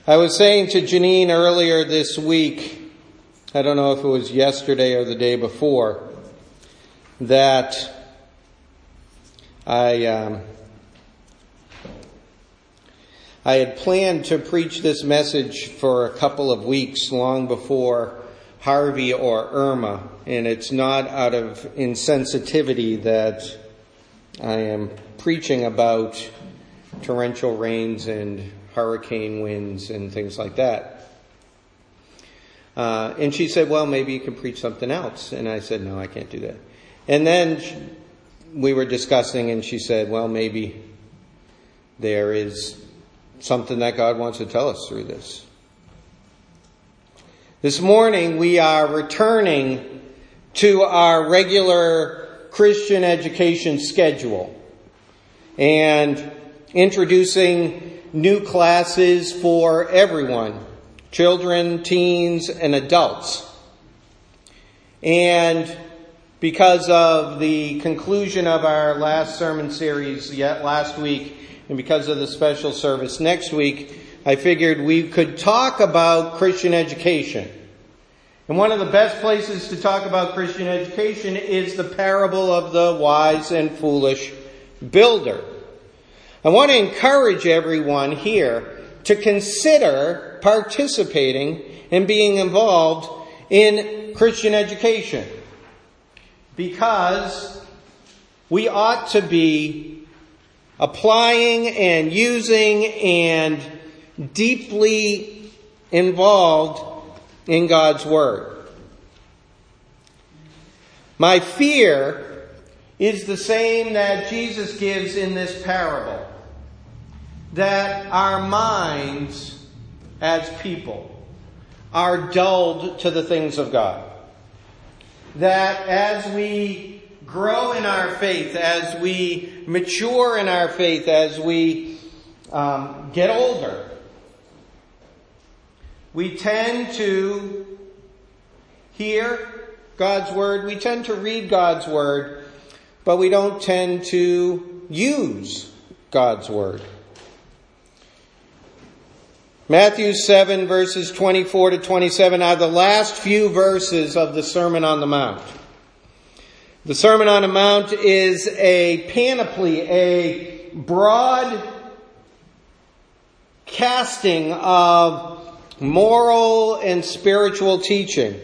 I was saying to Janine earlier this week, I don't know if it was yesterday or the day before, that I had planned to preach this message for a couple of weeks long before Harvey or Irma, and it's not out of insensitivity that I am preaching about torrential rains and hurricane winds and things like that. And she said, well, maybe you can preach something else. And I said, no, I can't do that. And then we were discussing, and she said, well, maybe there is something that God wants to tell us through this. This morning we are returning to our regular Christian education schedule and introducing new classes for everyone, children, teens, and adults. And because of the conclusion of our last sermon series last week, and because of the special service next week, I figured we could talk about Christian education. And one of the best places to talk about Christian education is the parable of the wise and foolish builder. I want to encourage everyone here to consider participating and being involved in Christian education, because we ought to be applying and using and deeply involved in God's Word. My fear is the same that Jesus gives in this parable, that our minds as people are dulled to the things of God. That as we grow in our faith, as we mature in our faith, as we get older, we tend to hear God's Word, we tend to read God's Word, but we don't tend to use God's Word. Matthew 7 verses 24 to 27 are the last few verses of the Sermon on the Mount. The Sermon on the Mount is a panoply, a broad casting of moral and spiritual teaching.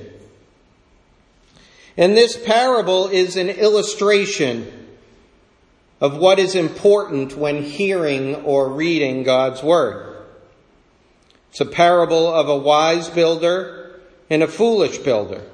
And this parable is an illustration of what is important when hearing or reading God's Word. It's a parable of a wise builder and a foolish builder.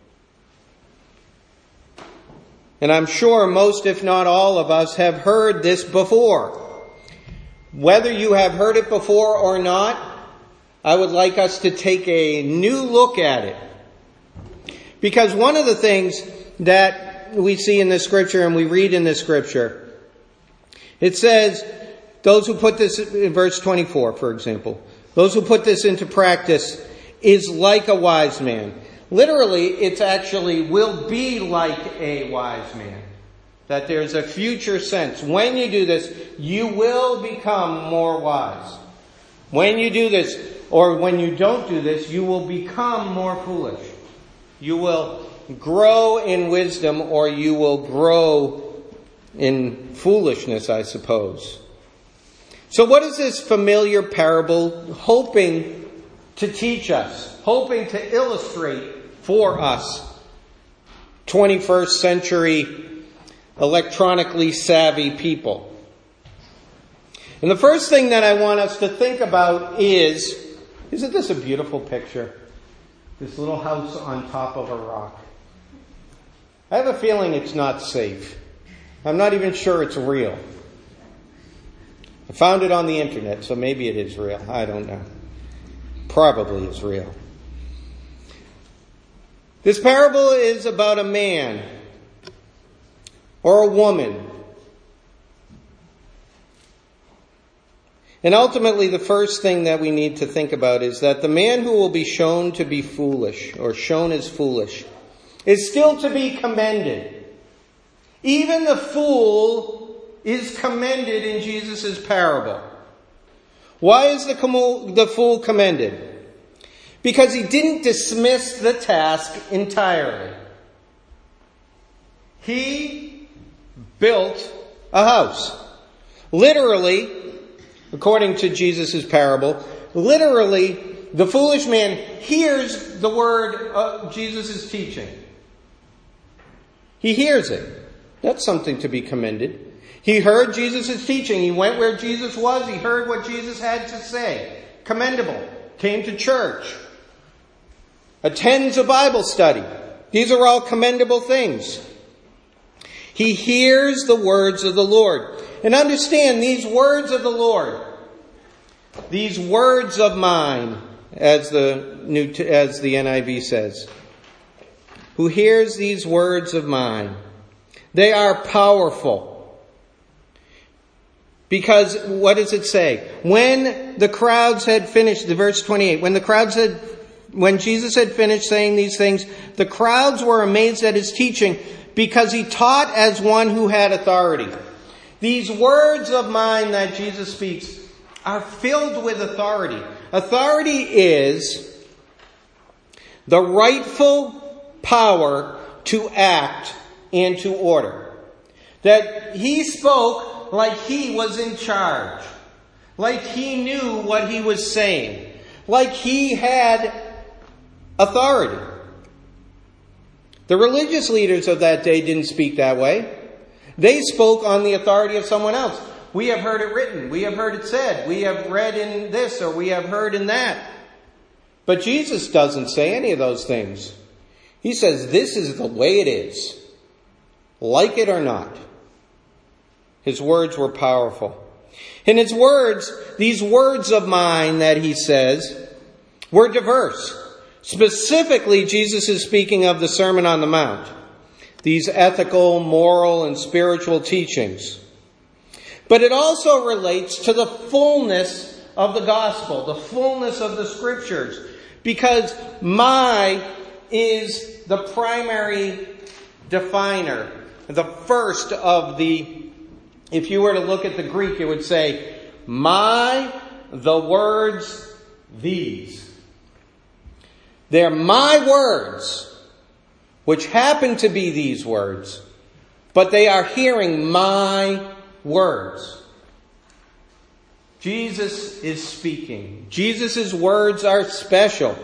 And I'm sure most, if not all of us, have heard this before. Whether you have heard it before or not, I would like us to take a new look at it. Because one of the things that we see in this scripture and we read in this scripture, it says, those who put this, in verse 24, for example, those who put this into practice is like a wise man. Literally, it's actually will be like a wise man. That there's a future sense. When you do this, you will become more wise. When you do this, or when you don't do this, you will become more foolish. You will grow in wisdom, or you will grow in foolishness, I suppose. So what is this familiar parable hoping to teach us, hoping to illustrate for us 21st century electronically savvy people? And the first thing that I want us to think about is, isn't this a beautiful picture? This little house on top of a rock. I have a feeling it's not safe. I'm not even sure it's real. I found it on the internet, so maybe it is real. I don't know. Probably is real. This parable is about a man or a woman. And ultimately, the first thing that we need to think about is that the man who will be shown to be foolish, or shown as foolish, is still to be commended. Even the fool is commended in Jesus' parable. Why is the fool commended? Because he didn't dismiss the task entirely. He built a house. Literally, according to Jesus' parable, literally, the foolish man hears the word of Jesus' teaching. He hears it. That's something to be commended. He heard Jesus' teaching. He went where Jesus was. He heard what Jesus had to say. Commendable. Came to church. Attends a Bible study. These are all commendable things. He hears the words of the Lord. And understand, these words of the Lord, these words of mine, as the NIV says, who hears these words of mine, they are powerful. Because, what does it say? When the crowds had finished, verse 28, when Jesus had finished saying these things, the crowds were amazed at his teaching because he taught as one who had authority. These words of mine that Jesus speaks are filled with authority. Authority is the rightful power to act and to order. That he spoke like he was in charge. Like he knew what he was saying. Like he had authority. The religious leaders of that day didn't speak that way. They spoke on the authority of someone else. We have heard it written. We have heard it said. We have read in this or we have heard in that. But Jesus doesn't say any of those things. He says this is the way it is. Like it or not. His words were powerful. And his words, these words of mine that he says, were diverse. Specifically, Jesus is speaking of the Sermon on the Mount. These ethical, moral, and spiritual teachings. But it also relates to the fullness of the gospel, the fullness of the scriptures. Because my is the primary definer, the first of the, if you were to look at the Greek, it would say, my, the words, these. They're my words, which happen to be these words, but they are hearing my words. Jesus is speaking. Jesus' words are special.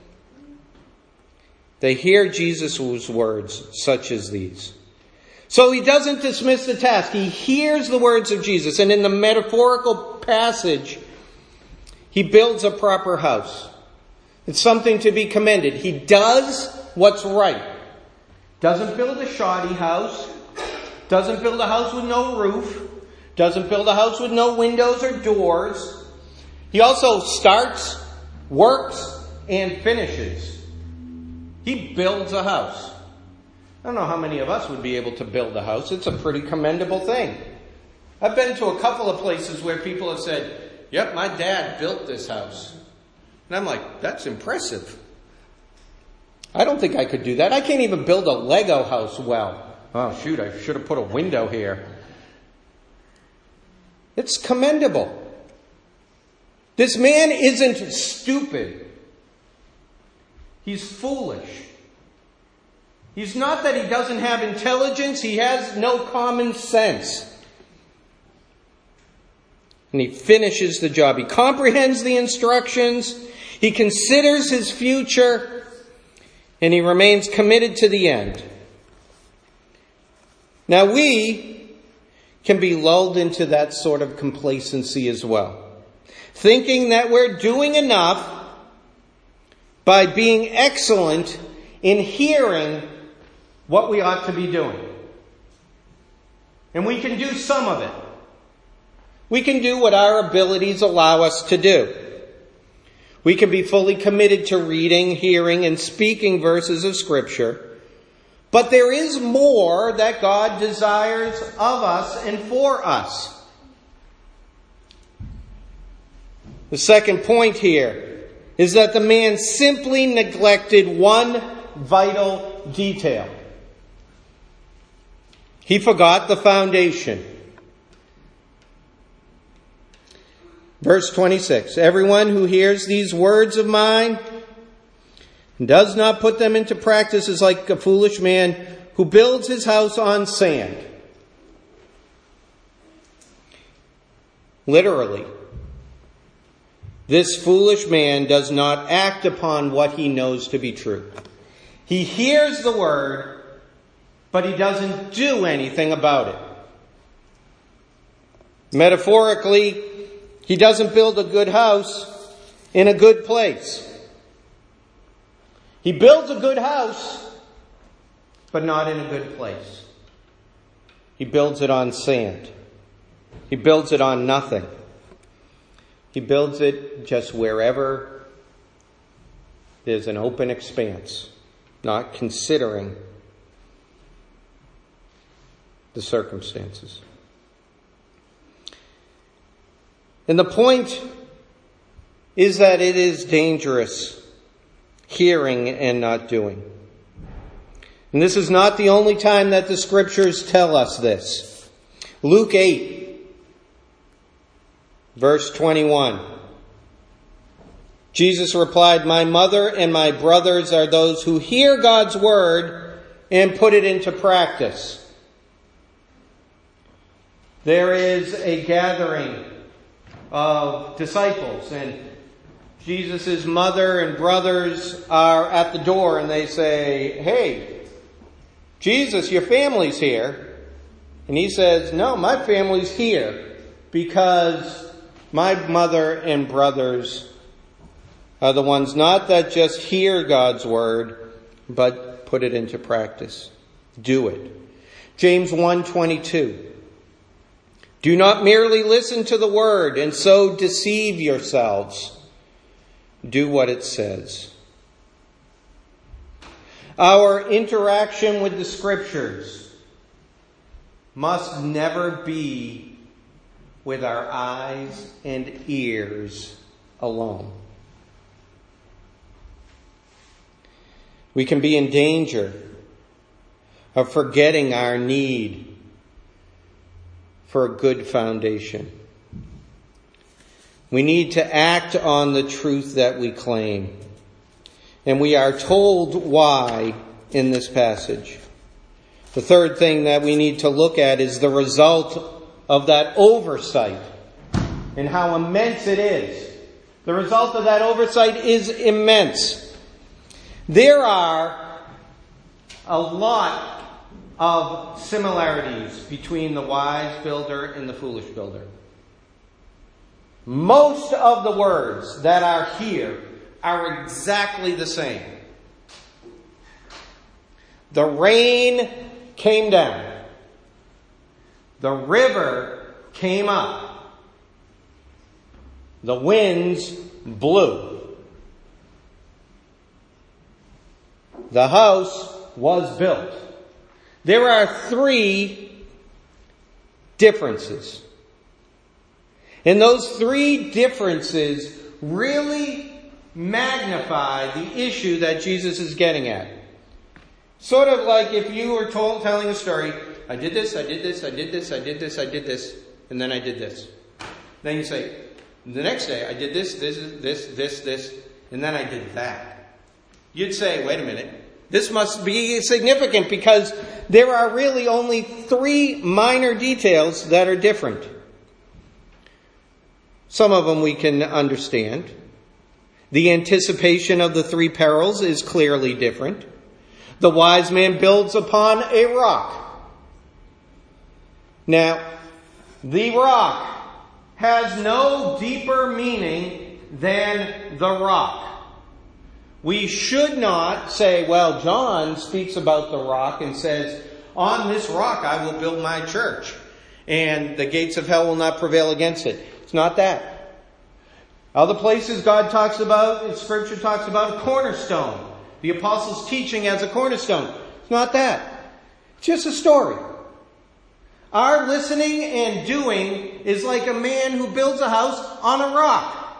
They hear Jesus' words, such as these. So he doesn't dismiss the task. He hears the words of Jesus. And in the metaphorical passage, he builds a proper house. It's something to be commended. He does what's right. Doesn't build a shoddy house. Doesn't build a house with no roof. Doesn't build a house with no windows or doors. He also starts, works, and finishes. He builds a house. I don't know how many of us would be able to build a house. It's a pretty commendable thing. I've been to a couple of places where people have said, yep, my dad built this house. And I'm like, that's impressive. I don't think I could do that. I can't even build a Lego house well. Oh, shoot, I should have put a window here. It's commendable. This man isn't stupid. He's foolish. He's not that he doesn't have intelligence. He has no common sense. And he finishes the job. He comprehends the instructions. He considers his future. And he remains committed to the end. Now we can be lulled into that sort of complacency as well. Thinking that we're doing enough by being excellent in hearing what we ought to be doing. And we can do some of it. We can do what our abilities allow us to do. We can be fully committed to reading, hearing, and speaking verses of Scripture. But there is more that God desires of us and for us. The second point here is that the man simply neglected one vital detail. He forgot the foundation. Verse 26, everyone who hears these words of mine and does not put them into practice is like a foolish man who builds his house on sand. Literally, this foolish man does not act upon what he knows to be true. He hears the word, but he doesn't do anything about it. Metaphorically, he doesn't build a good house in a good place. He builds a good house, but not in a good place. He builds it on sand. He builds it on nothing. He builds it just wherever there's an open expanse, not considering the circumstances. And the point is that it is dangerous hearing and not doing. And this is not the only time that the scriptures tell us this. Luke 8, verse 21. Jesus replied, "My mother and my brothers are those who hear God's word and put it into practice." There is a gathering of disciples, and Jesus' mother and brothers are at the door, and they say, "Hey, Jesus, your family's here." And he says, "No, my family's here because my mother and brothers are the ones not that just hear God's word, but put it into practice. Do it." James 1:22. "Do not merely listen to the word and so deceive yourselves. Do what it says." Our interaction with the scriptures must never be with our eyes and ears alone. We can be in danger of forgetting our need for a good foundation. We need to act on the truth that we claim. And we are told why in this passage. The third thing that we need to look at is the result of that oversight and how immense it is. The result of that oversight is immense. There are a lot of similarities between the wise builder and the foolish builder. Most of the words that are here are exactly the same. The rain came down. The river came up. The winds blew. The house was built. There are 3 differences. And those 3 differences really magnify the issue that Jesus is getting at. Sort of like if you were telling a story, I did this, I did this, I did this, I did this, I did this, and then I did this. Then you say, the next day I did this, and then I did that. You'd say, wait a minute, this must be significant because there are really only 3 minor details that are different. Some of them we can understand. The anticipation of the 3 perils is clearly different. The wise man builds upon a rock. Now, the rock has no deeper meaning than the rock. We should not say, well, John speaks about the rock and says, on this rock I will build my church, and the gates of hell will not prevail against it. It's not that. Other places Scripture talks about a cornerstone. The apostles' teaching as a cornerstone. It's not that. It's just a story. Our listening and doing is like a man who builds a house on a rock.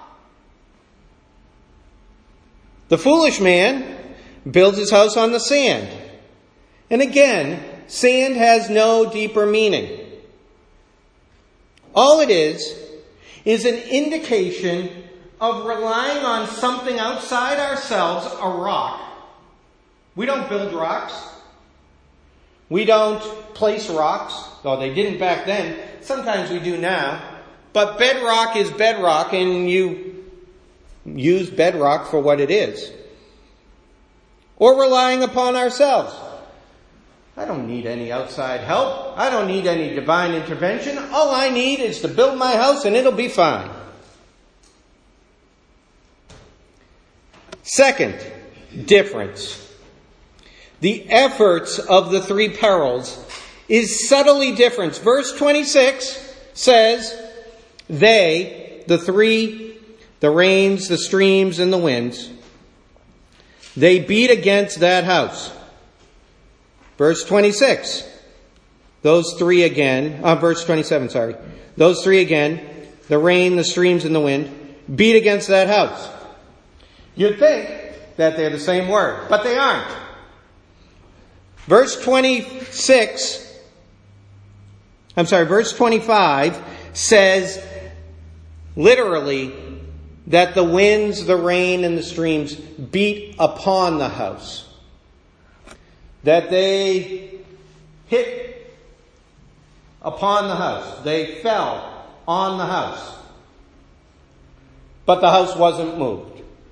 The foolish man builds his house on the sand. And again, sand has no deeper meaning. All it is is an indication of relying on something outside ourselves, a rock. We don't build rocks. We don't place rocks, though they didn't back then. Sometimes we do now. But bedrock is bedrock, and you use bedrock for what it is. Or relying upon ourselves. I don't need any outside help. I don't need any divine intervention. All I need is to build my house and it'll be fine. Second difference. The efforts of the three perils is subtly different. Verse 26 says, they, the three, the rains, the streams, and the winds, they beat against that house. Verse 26. Those three again, verse 27, sorry. Those three again, the rain, the streams, and the wind, beat against that house. You'd think that they're the same word, but they aren't. Verse 25 says literally that the winds, the rain, and the streams beat upon the house. That they hit upon the house. They fell on the house. But the house wasn't moved.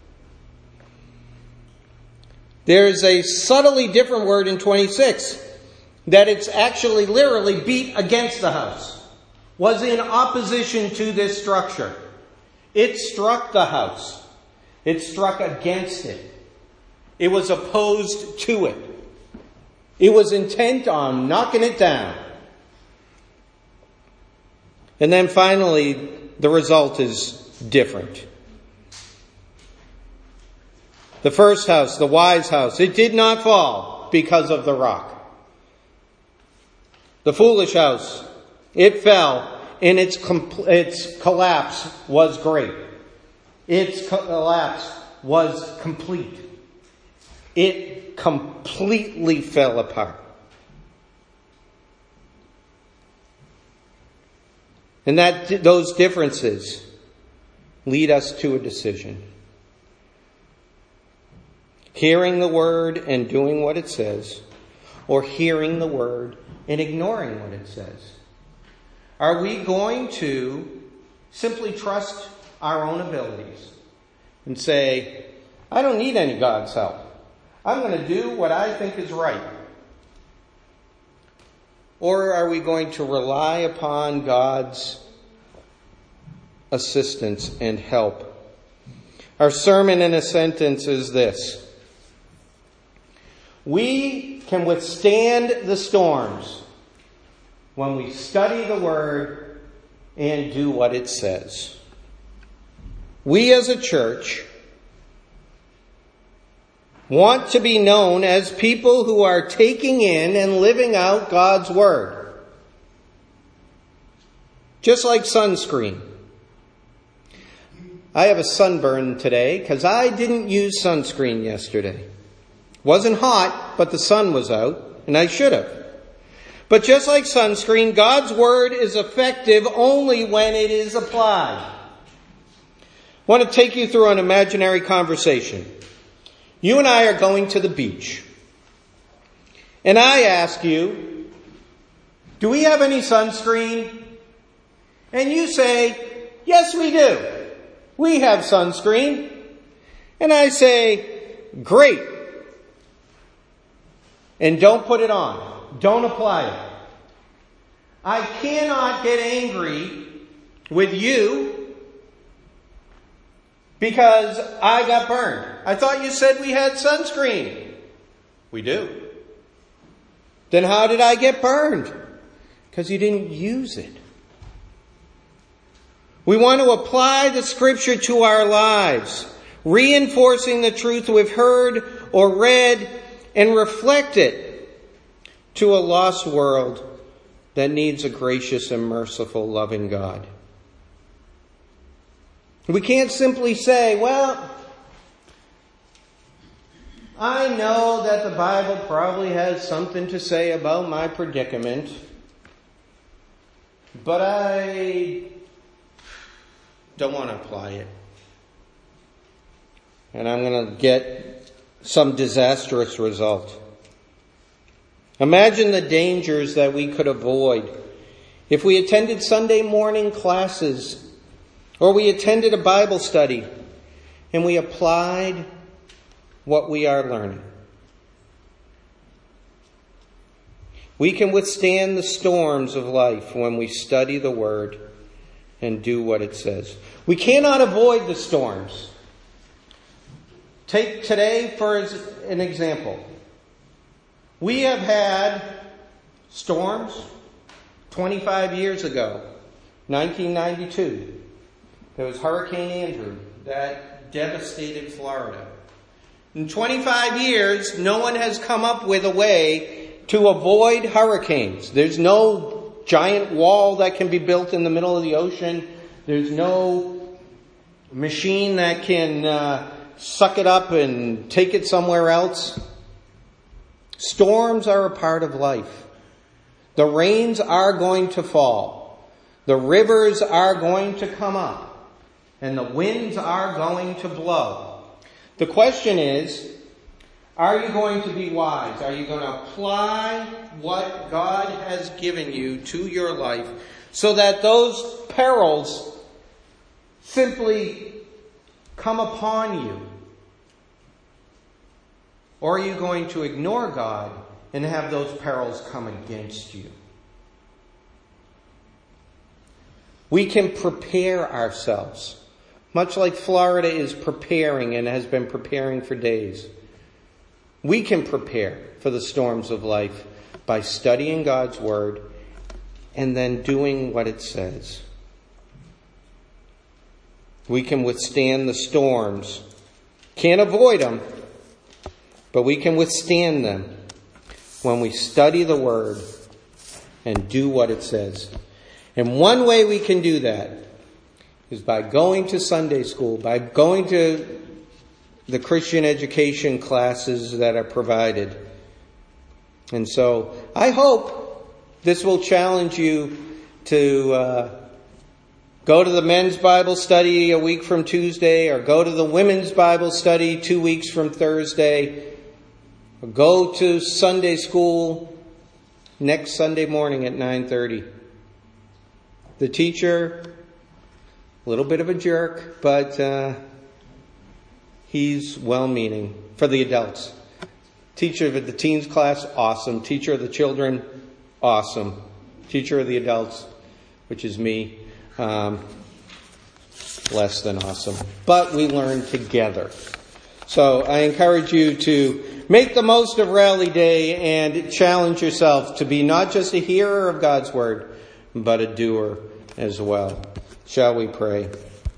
There's a subtly different word in 26. That it's actually literally beat against the house. Was in opposition to this structure. It struck the house. It struck against it. It was opposed to it. It was intent on knocking it down. And then finally, the result is different. The first house, the wise house, it did not fall because of the rock. The foolish house, it fell, and its collapse was great. Its collapse was complete. It completely fell apart. And those differences lead us to a decision. Hearing the word and doing what it says, or hearing the word and ignoring what it says. Are we going to simply trust our own abilities and say, I don't need any God's help. I'm going to do what I think is right. Or are we going to rely upon God's assistance and help? Our sermon in a sentence is this. We can withstand the storms when we study the Word and do what it says. We as a church want to be known as people who are taking in and living out God's Word. Just like sunscreen. I have a sunburn today because I didn't use sunscreen yesterday. Wasn't hot, but the sun was out, and I should have. But just like sunscreen, God's Word is effective only when it is applied. I want to take you through an imaginary conversation. You and I are going to the beach. And I ask you, do we have any sunscreen? And you say, yes, we do. We have sunscreen. And I say, great. And don't put it on. Don't apply it. I cannot get angry with you because I got burned. I thought you said we had sunscreen. We do. Then how did I get burned? Because you didn't use it. We want to apply the Scripture to our lives, reinforcing the truth we've heard or read, and reflect it to a lost world that needs a gracious and merciful, loving God. We can't simply say, well, I know that the Bible probably has something to say about my predicament, but I don't want to apply it. And I'm going to get some disastrous result. Imagine the dangers that we could avoid if we attended Sunday morning classes or we attended a Bible study and we applied what we are learning. We can withstand the storms of life when we study the Word and do what it says. We cannot avoid the storms. Take today for an example. We have had storms 25 years ago, 1992. There was Hurricane Andrew that devastated Florida. In 25 years, no one has come up with a way to avoid hurricanes. There's no giant wall that can be built in the middle of the ocean. There's no machine that can suck it up and take it somewhere else. Storms are a part of life. The rains are going to fall. The rivers are going to come up. And the winds are going to blow. The question is, are you going to be wise? Are you going to apply what God has given you to your life so that those perils simply come upon you? Or are you going to ignore God and have those perils come against you? We can prepare ourselves, much like Florida is preparing and has been preparing for days. We can prepare for the storms of life by studying God's Word and then doing what it says. We can withstand the storms. Can't avoid them, but we can withstand them when we study the Word and do what it says. And one way we can do that is by going to Sunday school, by going to the Christian education classes that are provided. And so I hope this will challenge you to go to the men's Bible study a week from Tuesday, or go to the women's Bible study 2 weeks from Thursday, or go to Sunday school next Sunday morning at 9:30. The teacher, a little bit of a jerk, but he's well-meaning for the adults. Teacher of the teens class, awesome. Teacher of the children, awesome. Teacher of the adults, which is me, less than awesome. But we learn together. So I encourage you to make the most of Rally Day and challenge yourself to be not just a hearer of God's Word, but a doer as well. Shall we pray?